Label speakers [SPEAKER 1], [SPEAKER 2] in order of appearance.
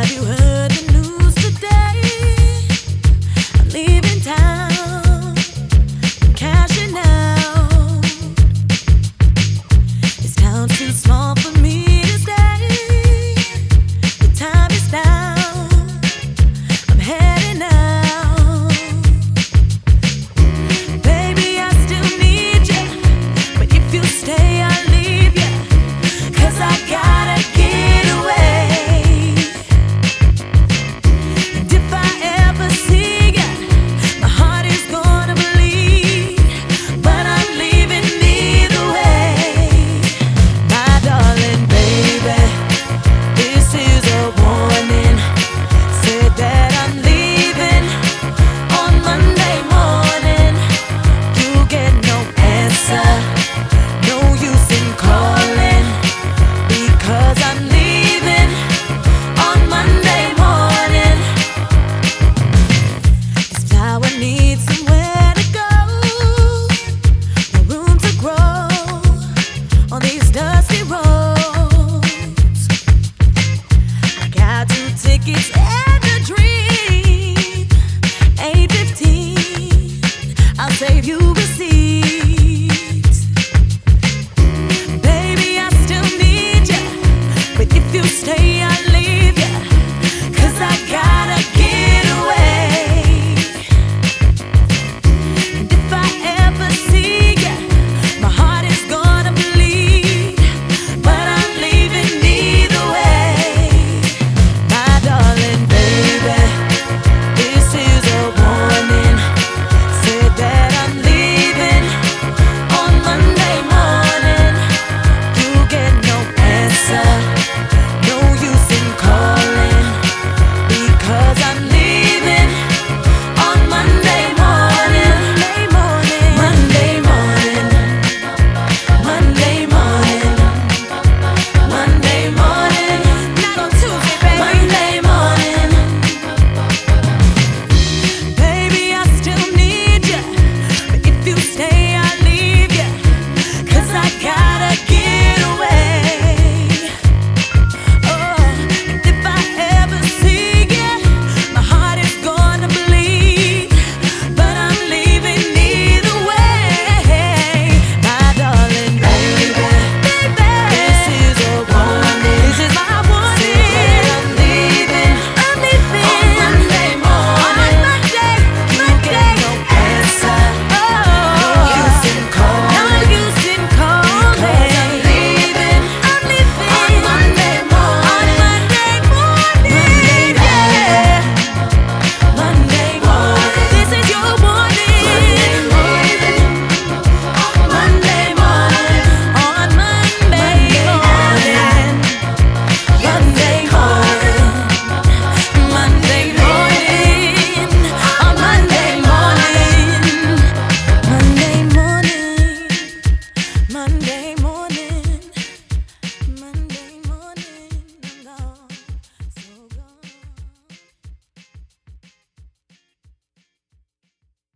[SPEAKER 1] you heard the news today? I'm leaving town, cashing out. This town's too small for me to stay. The time is now. I'm heading out. Baby, I still need you, but if you stay, I'll leave you. 'Cause I gotta get away. And if I ever see you, my heart is gonna bleed. But I'm leaving either way. My darling baby, this is a warning. Said that I'm leaving on Monday morning. You get no answer, no use in calling, because I'm leaving on Monday morning. This flower needs somewhere to go, no room to grow on these dusty roads.